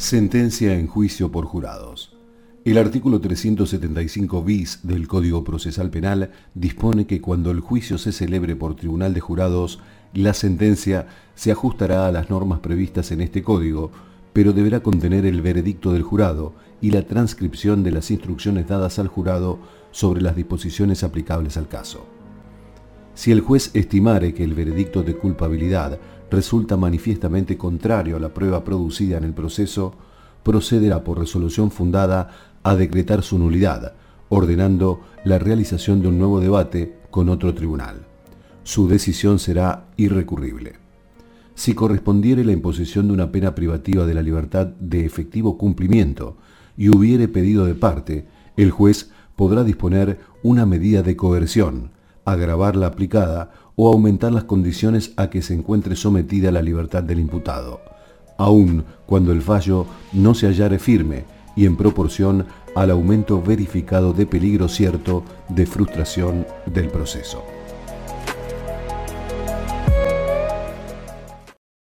Sentencia en juicio por jurados. El artículo 375 bis del Código Procesal Penal dispone que cuando el juicio se celebre por tribunal de jurados, la sentencia se ajustará a las normas previstas en este código, pero deberá contener el veredicto del jurado y la transcripción de las instrucciones dadas al jurado sobre las disposiciones aplicables al caso. Si el juez estimare que el veredicto de culpabilidad resulta manifiestamente contrario a la prueba producida en el proceso, procederá por resolución fundada a decretar su nulidad, ordenando la realización de un nuevo debate con otro tribunal. Su decisión será irrecurrible. Si correspondiere la imposición de una pena privativa de la libertad de efectivo cumplimiento y hubiere pedido de parte, el juez podrá disponer una medida de coerción, agravar la aplicada o aumentar las condiciones a que se encuentre sometida la libertad del imputado, aun cuando el fallo no se hallare firme y en proporción al aumento verificado de peligro cierto de frustración del proceso.